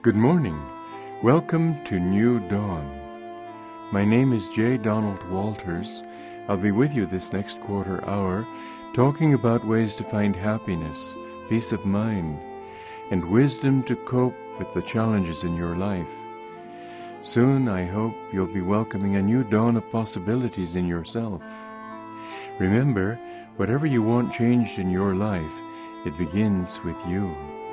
Good morning. Welcome to New Dawn. My name is J. Donald Walters. I'll be with you this next quarter hour, talking about ways to find happiness, peace of mind, and wisdom to cope with the challenges in your life. Soon, I hope you'll be welcoming a new dawn of possibilities in yourself. Remember, whatever you want changed in your life, it begins with you.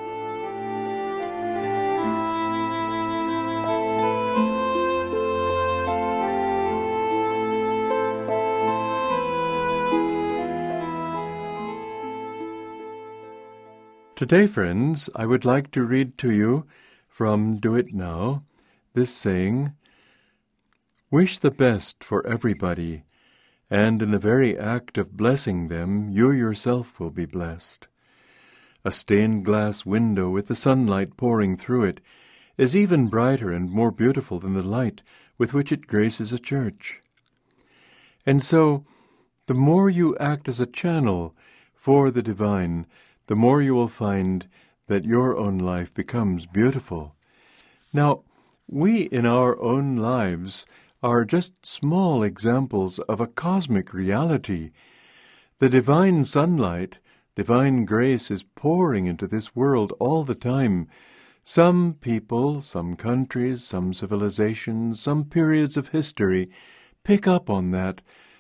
Today, friends, I would like to read to you from Do It Now, this saying, "Wish the best for everybody, and in the very act of blessing them, you yourself will be blessed. A stained glass window with the sunlight pouring through it is even brighter and more beautiful than the light with which it graces a church." And so, the more you act as a channel for the divine, the more you will find that your own life becomes beautiful. Now, we in our own lives are just small examples of a cosmic reality. The divine sunlight, divine grace is pouring into this world all the time. Some people, some countries, some civilizations, some periods of history pick up on that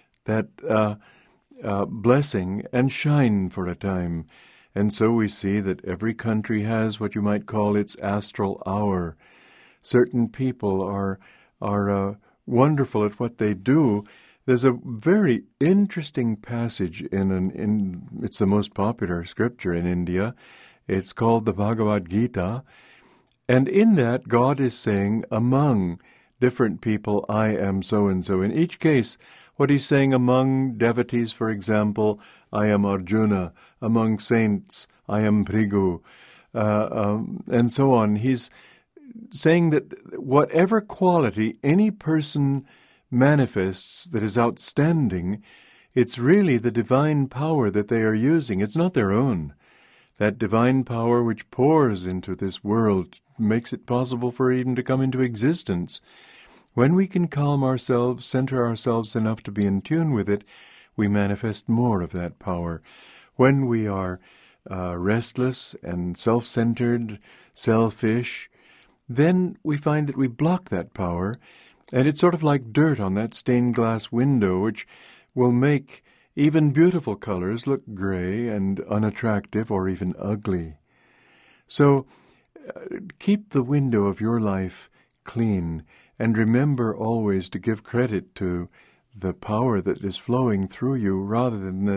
blessing and shine for a time. And so we see that every country has what you might call its astral hour. Certain people are wonderful at what they do. There's a very interesting passage it's the most popular scripture in India. It's called the Bhagavad Gita. And in that, God is saying, among different people, I am so-and-so. In each case, what he's saying among devotees, for example, I am Arjuna. Among saints, I am Bhrigu. And so on. He's saying that whatever quality any person manifests that is outstanding, it's really the divine power that they are using. It's not their own. That divine power which pours into this world makes it possible for it even to come into existence. When we can calm ourselves, center ourselves enough to be in tune with it, we manifest more of that power. When we are restless and self-centered, selfish, then we find that we block that power, and it's sort of like dirt on that stained glass window, which will make even beautiful colors look gray and unattractive or even ugly. So keep the window of your life clean, and remember always to give credit to the power that is flowing through you rather than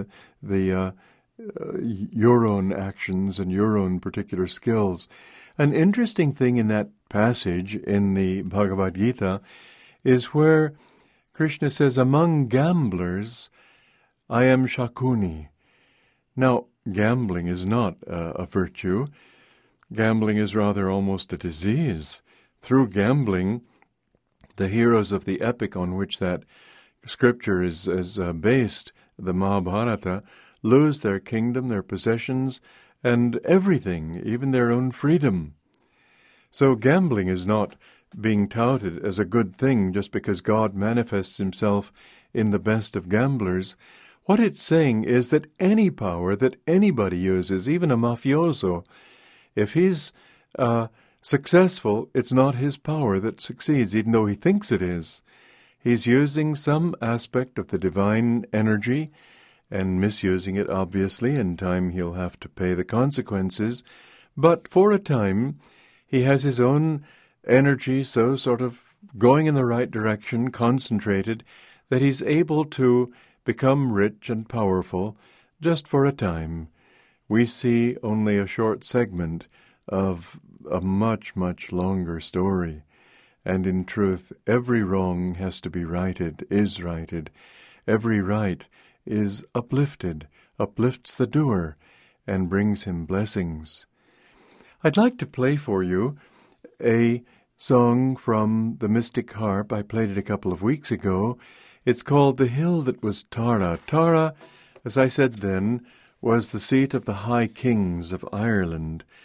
your own actions and your own particular skills. An interesting thing in that passage in the Bhagavad Gita is where Krishna says, among gamblers, I am Shakuni. Now, gambling is not a virtue. Gambling is rather almost a disease. Through gambling, the heroes of the epic on which that scripture is based, the Mahabharata, lose their kingdom, their possessions, and everything, even their own freedom. So gambling is not being touted as a good thing just because God manifests himself in the best of gamblers. What it's saying is that any power that anybody uses, even a mafioso, if he's successful, it's not his power that succeeds, even though he thinks it is. He's using some aspect of the divine energy and misusing it, obviously. In time, he'll have to pay the consequences. But for a time, he has his own energy so sort of going in the right direction, concentrated, that he's able to become rich and powerful just for a time. We see only a short segment of a much, much longer story. And in truth, every wrong has to be righted, is righted. Every right is uplifted, uplifts the doer, and brings him blessings. I'd like to play for you a song from the Mystic Harp. I played it a couple of weeks ago. It's called The Hill That Was Tara. Tara, as I said then, was the seat of the High Kings of Ireland.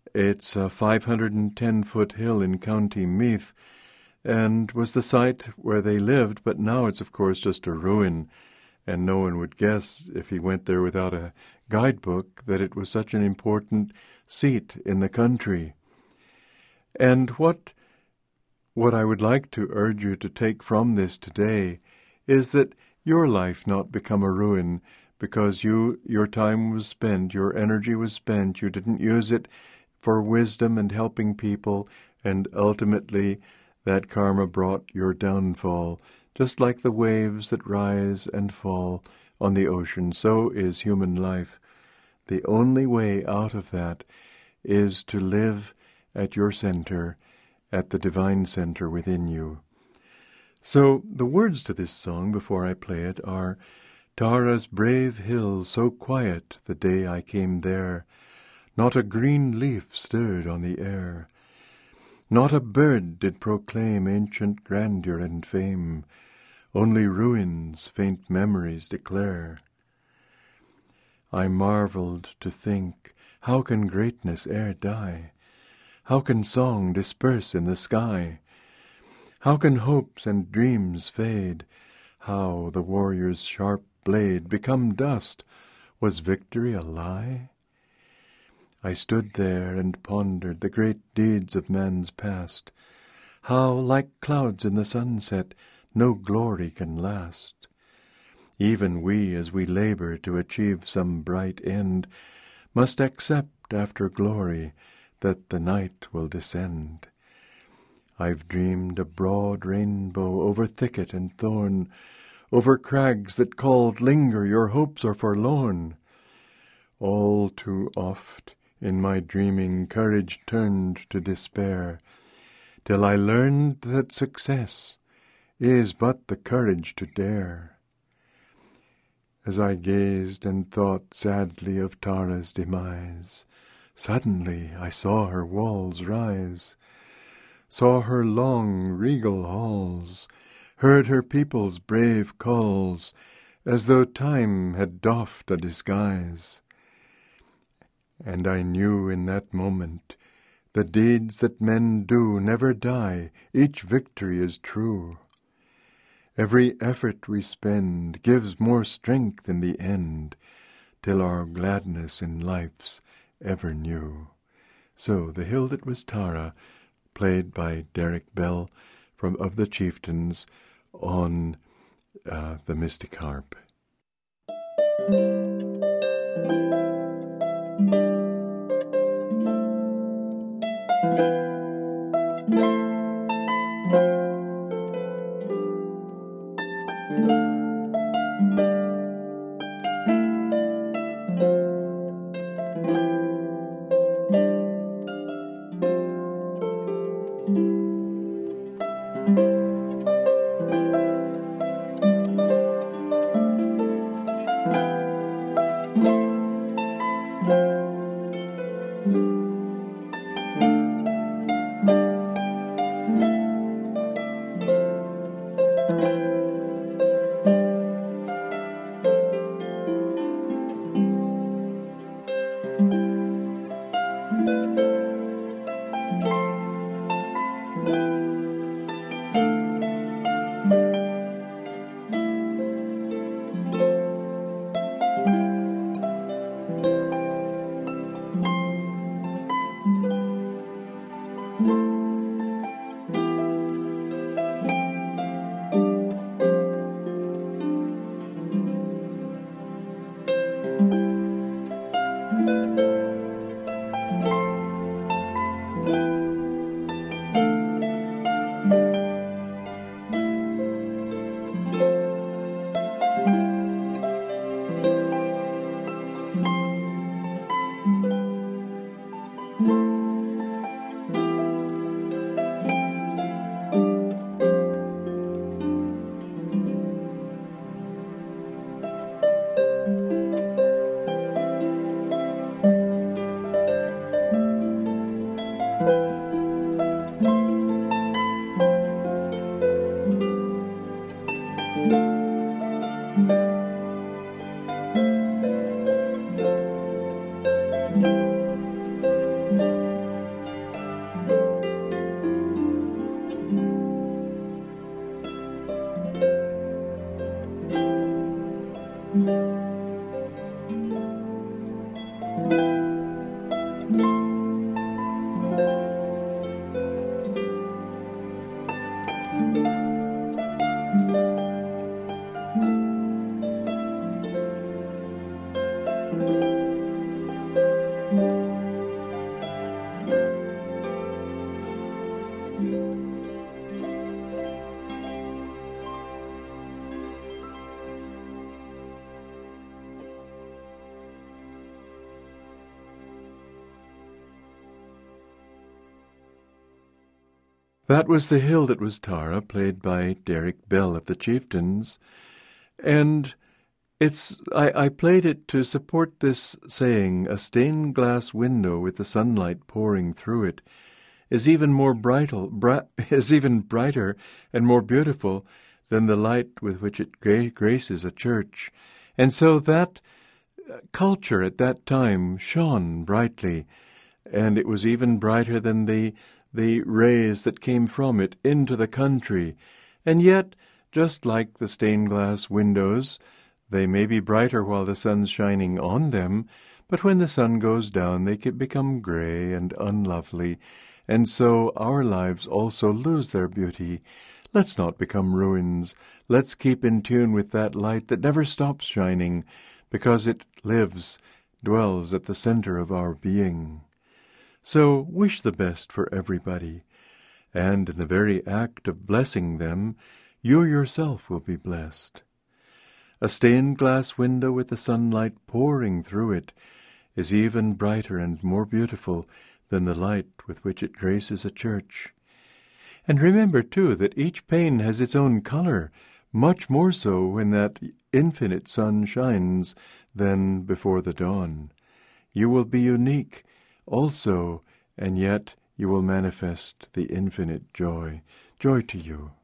It's a 510-foot hill in County Meath, and was the site where they lived, but now it's, of course, just a ruin, and no one would guess, if he went there without a guidebook, that it was such an important seat in the country. And what I would like to urge you to take from this today is that your life not become a ruin because your time was spent, your energy was spent, you didn't use it for wisdom and helping people, and ultimately that karma brought your downfall. Just like the waves that rise and fall on the ocean, so is human life. The only way out of that is to live at your center, at the divine center within you. So the words to this song, before I play it, are, Tara's brave hill, so quiet the day I came there, not a green leaf stirred on the air, not a bird did proclaim ancient grandeur and fame, only ruins faint memories declare. I marveled to think, how can greatness e'er die? How can song disperse in the sky? How can hopes and dreams fade? How the warrior's sharp blade become dust? Was victory a lie? I stood there and pondered the great deeds of man's past, how, like clouds in the sunset, no glory can last. Even we, as we labor to achieve some bright end, must accept after glory that the night will descend. I've dreamed a broad rainbow over thicket and thorn, over crags that called, linger, your hopes are forlorn. All too oft in my dreaming courage turned to despair, till I learned that success is but the courage to dare. As I gazed and thought sadly of Tara's demise, suddenly I saw her walls rise, saw her long regal halls, heard her people's brave calls, as though time had doffed a disguise. And I knew in that moment the deeds that men do never die, each victory is true. Every effort we spend gives more strength in the end, till our gladness in life's ever new. So, The Hill That Was Tara, played by Derek Bell of the Chieftains on the Mystic Harp. That was The Hill That Was Tara, played by Derek Bell of the Chieftains, and I played it to support this saying, a stained glass window with the sunlight pouring through it is even brighter and more beautiful than the light with which it graces a church. And so that culture at that time shone brightly, and it was even brighter than the rays that came from it into the country. And yet, just like the stained glass windows, they may be brighter while the sun's shining on them, but when the sun goes down they can become gray and unlovely, and so our lives also lose their beauty. Let's not become ruins. Let's keep in tune with that light that never stops shining, because it dwells at the center of our being. So wish the best for everybody, and in the very act of blessing them, you yourself will be blessed. A stained glass window with the sunlight pouring through it is even brighter and more beautiful than the light with which it graces a church. And remember, too, that each pane has its own color, much more so when that infinite sun shines than before the dawn. You will be unique also, and yet you will manifest the infinite joy. Joy to you.